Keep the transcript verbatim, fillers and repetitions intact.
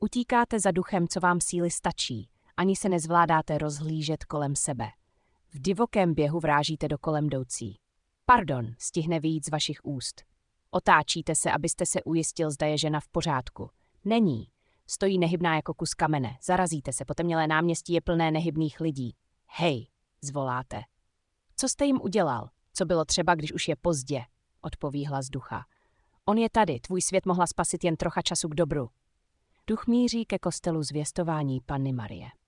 Utíkáte za duchem, co vám síly stačí, ani se nezvládáte rozhlížet kolem sebe. V divokém běhu vrážíte do kolem jdoucí. Pardon, stihne vyjít z vašich úst. Otáčíte se, abyste se ujistil, zda je žena v pořádku. Není. Stojí nehybná jako kus kamene. Zarazíte se, potemnělé náměstí je plné nehybných lidí. Hej, zvoláte. Co jste jim udělal? Co bylo třeba, když už je pozdě? Odpoví hlas ducha. On je tady, tvůj svět mohla spasit jen trocha času k dobru. Duch míří ke kostelu zvěstování Panny Marie.